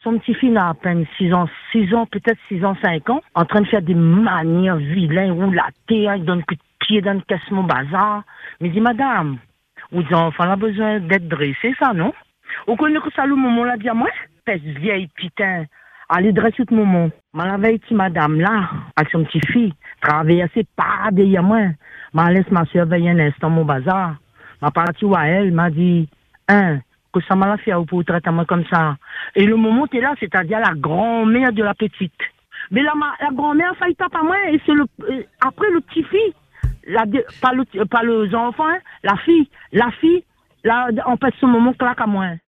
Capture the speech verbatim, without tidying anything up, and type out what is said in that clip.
Son petit fils a à peine six ans, six ans, peut-être six ans, cinq ans, en train de faire des manières vilaines, roulater, hein, il donne un coup de pied dans le casse mon bazar. Mais dit, madame, vous enfants ont besoin d'être dressés, ça, non? Vous connaissez que ça, le moment là, dit à moi? Pèse vieille, putain. Allez, dresser tout le moment. Ma veille, petit madame là, avec son petit fille, travaille assez pas derrière moi. Ma laisse ma soeur veiller un instant mon bazar. Ma partie à elle, m'a dit, hein, que ça m'a fait pour traiter moi comme ça. Et le moment est là, c'est-à-dire la grand-mère de la petite. Mais la, la grand-mère, ça y tape à moi, et c'est le, après le petit-fille, la, pas, le, pas les enfants, hein, la fille, la fille, là, on passe ce moment claque à moi.